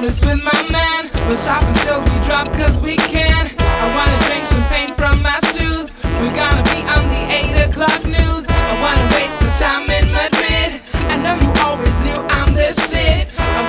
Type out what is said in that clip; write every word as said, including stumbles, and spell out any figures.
Paris with my man. We'll shop until we drop cause we can. I wanna drink champagne from my shoes. We're gonna be on the eight o'clock news. I wanna waste my time in Madrid. I know you always knew I'm the shit. I